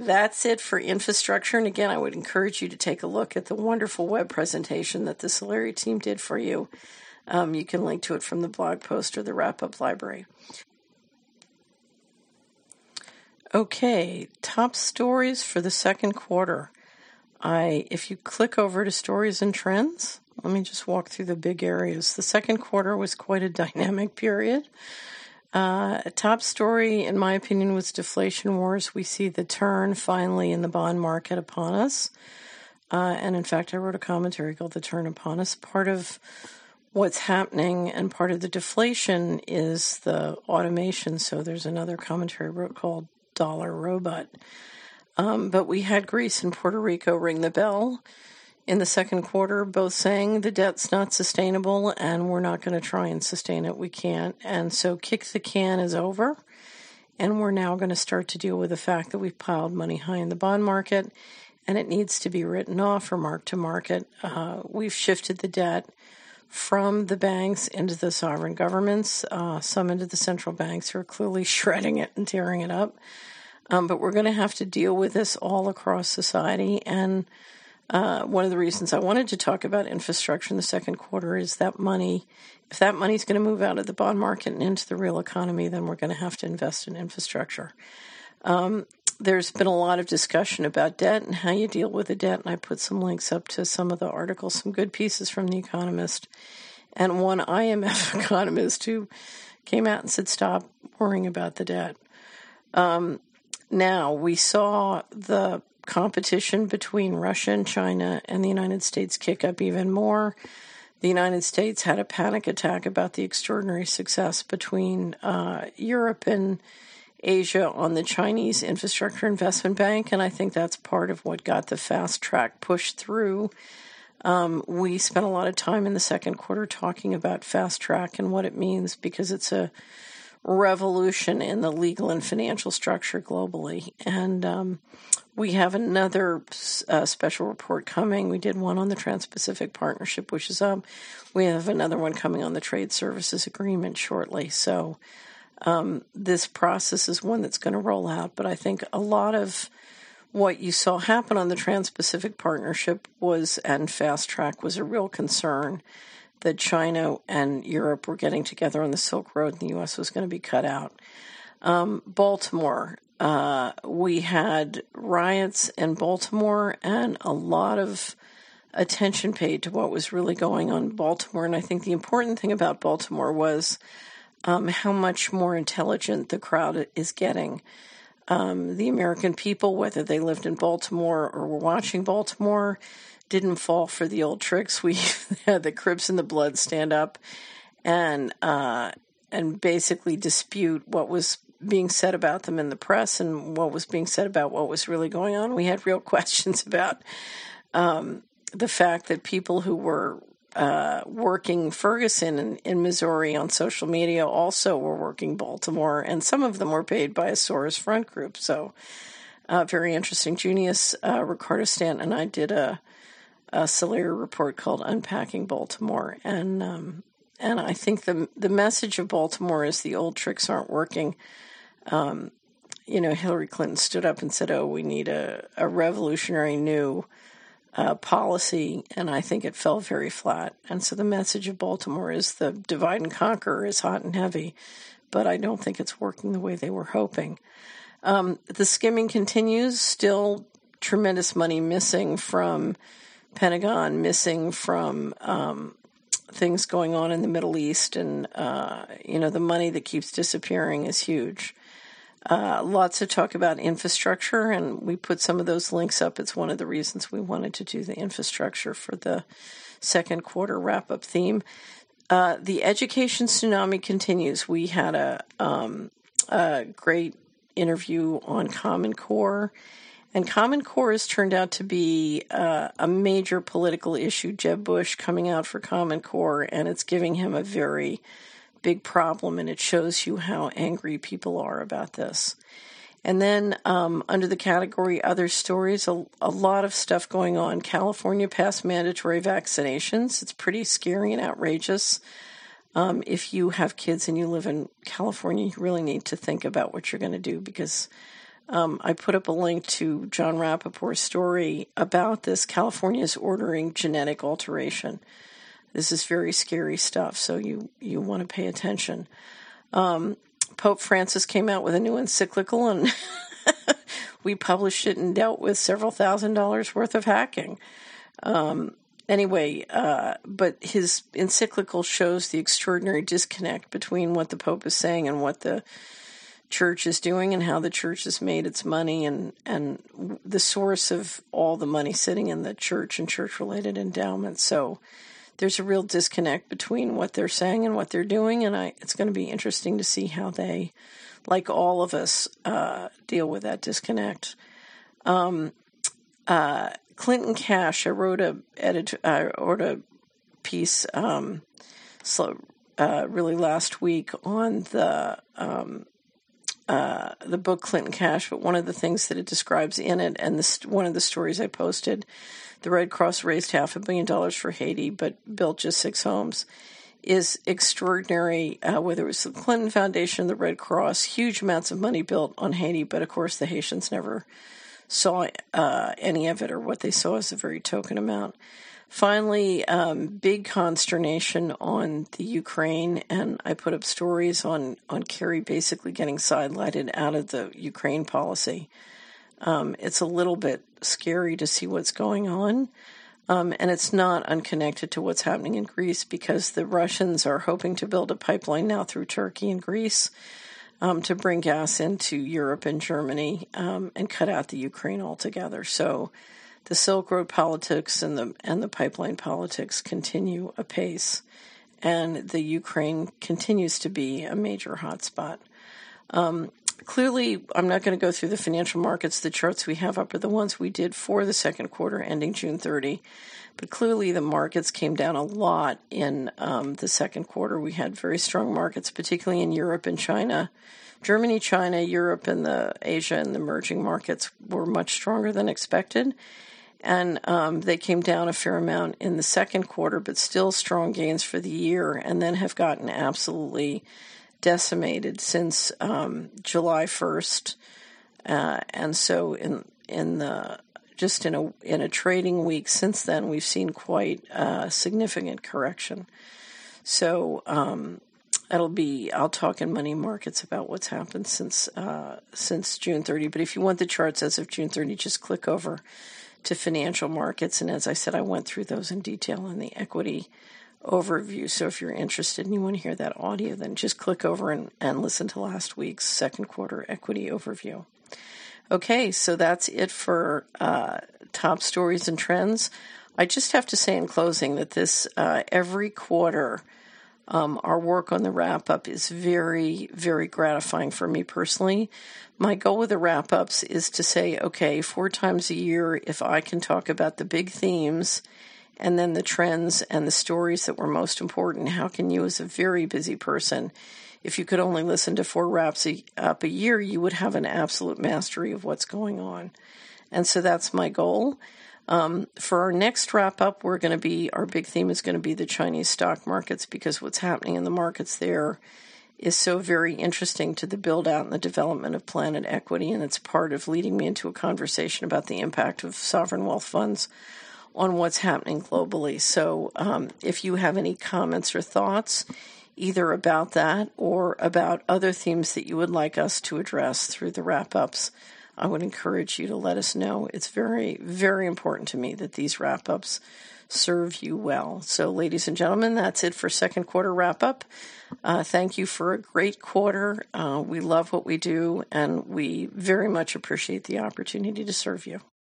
that's it for infrastructure. And again, I would encourage you to take a look at the wonderful web presentation that the Solari team did for you. You can link to it from the blog post or the wrap-up library. Okay, top stories for the second quarter. If you click over to Stories and Trends, let me just walk through the big areas. The second quarter was quite a dynamic period. A top story, in my opinion, was deflation wars. We see the turn finally in the bond market upon us. And in fact, I wrote a commentary called The Turn Upon Us. Part of what's happening and part of the deflation is the automation. So there's another commentary I wrote called Dollar Robot. But we had Greece and Puerto Rico ring the bell in the second quarter, both saying the debt's not sustainable and we're not going to try and sustain it. We can't. And so kick the can is over. And we're now going to start to deal with the fact that we've piled money high in the bond market and it needs to be written off or marked to market. We've shifted the debt from the banks into the sovereign governments, some into the central banks who are clearly shredding it and tearing it up. But we're going to have to deal with this all across society. And one of the reasons I wanted to talk about infrastructure in the second quarter is that money, if that money is going to move out of the bond market and into the real economy, then we're going to have to invest in infrastructure. There's been a lot of discussion about debt and how you deal with the debt, and I put some links up to some of the articles, some good pieces from The Economist, and one IMF economist who came out and said, stop worrying about the debt. Now, we saw the competition between Russia and China and the United States kick up even more. The United States had a panic attack about the extraordinary success between Europe and Asia on the Chinese Infrastructure Investment Bank, and I think that's part of what got the fast track pushed through. We spent a lot of time in the second quarter talking about fast track and what it means because it's a revolution in the legal and financial structure globally. And we have another special report coming. We did one on the Trans-Pacific Partnership, which is up. We have another one coming on the Trade Services Agreement shortly. So this process is one that's going to roll out. But I think a lot of what you saw happen on the Trans-Pacific Partnership and fast track was a real concern that China and Europe were getting together on the Silk Road and the U.S. was going to be cut out. Baltimore, we had riots in Baltimore and a lot of attention paid to what was really going on in Baltimore. And I think the important thing about Baltimore was how much more intelligent the crowd is getting. The American people, whether they lived in Baltimore or were watching Baltimore, didn't fall for the old tricks. We had the Crips and the Bloods stand up and basically dispute what was being said about them in the press and what was being said about what was really going on. We had real questions about the fact that people who were working Ferguson in Missouri on social media also were working Baltimore, and some of them were paid by a Soros Front group. So very interesting. Junius Ricardo Stanton and I did a Solari report called Unpacking Baltimore. And I think the message of Baltimore is the old tricks aren't working. Hillary Clinton stood up and said, we need a revolutionary new policy, and I think it fell very flat. And so the message of Baltimore is the divide and conquer is hot and heavy, but I don't think it's working the way they were hoping. The skimming continues, still tremendous money missing from Pentagon, missing from things going on in the Middle East, and the money that keeps disappearing is huge. Lots of talk about infrastructure, and we put some of those links up. It's one of the reasons we wanted to do the infrastructure for the second quarter wrap-up theme. The education tsunami continues. We had a great interview on Common Core, and Common Core has turned out to be a major political issue. Jeb Bush coming out for Common Core, and it's giving him a very big problem, and it shows you how angry people are about this. And then under the category Other Stories, a lot of stuff going on. California passed mandatory vaccinations. It's pretty scary and outrageous. If you have kids and you live in California, you really need to think about what you're going to do because I put up a link to John Rappaport's story about this. California's ordering genetic alteration. This is very scary stuff, so you want to pay attention. Pope Francis came out with a new encyclical, and we published it and dealt with several $1,000s worth of hacking. But his encyclical shows the extraordinary disconnect between what the Pope is saying and what the church is doing, and how the church has made its money, and the source of all the money sitting in the church and church-related endowments. So there's a real disconnect between what they're saying and what they're doing, and it's going to be interesting to see how they, like all of us, deal with that disconnect. Clinton Cash, I wrote a piece really last week on the book Clinton Cash, but one of the things that it describes in it, and one of the stories I posted, the Red Cross raised $500 million for Haiti, but built just 6 homes, is extraordinary. Whether it was the Clinton Foundation, the Red Cross, huge amounts of money built on Haiti, but of course the Haitians never saw any of it, or what they saw as a very token amount. Finally, big consternation on the Ukraine, and I put up stories on Kerry basically getting sidelighted out of the Ukraine policy. It's a little bit scary to see what's going on, and it's not unconnected to what's happening in Greece, because the Russians are hoping to build a pipeline now through Turkey and Greece to bring gas into Europe and Germany, and cut out the Ukraine altogether. So the Silk Road politics and the pipeline politics continue apace, and the Ukraine continues to be a major hotspot. Clearly, I'm not going to go through the financial markets. The charts we have up are the ones we did for the second quarter ending June 30. But clearly, the markets came down a lot in the second quarter. We had very strong markets, particularly in Europe and China. Germany, China, Europe, and the Asia and the emerging markets were much stronger than expected. And they came down a fair amount in the second quarter, but still strong gains for the year, and then have gotten absolutely decimated since July 1st. And so in a trading week since then, we've seen quite a significant correction. So I'll talk in money markets about what's happened since June 30. But if you want the charts as of June 30, just click over to financial markets. And as I said, I went through those in detail in the equity overview. So if you're interested and you want to hear that audio, then just click over and listen to last week's second quarter equity overview. Okay, so that's it for top stories and trends. I just have to say in closing that this every quarter, our work on the wrap-up is very, very gratifying for me personally. My goal with the wrap-ups is to say, okay, 4 times a year, if I can talk about the big themes and then the trends and the stories that were most important, how can you, as a very busy person, if you could only listen to 4 wraps up a year, you would have an absolute mastery of what's going on. And so that's my goal. For our next wrap-up, our big theme is going to be the Chinese stock markets, because what's happening in the markets there is so very interesting to the build-out and the development of Planet Equity, and it's part of leading me into a conversation about the impact of sovereign wealth funds on what's happening globally. So if you have any comments or thoughts, either about that or about other themes that you would like us to address through the wrap-ups, I would encourage you to let us know. It's very, very important to me that these wrap-ups serve you well. So, ladies and gentlemen, that's it for second quarter wrap-up. Thank you for a great quarter. We love what we do, and we very much appreciate the opportunity to serve you.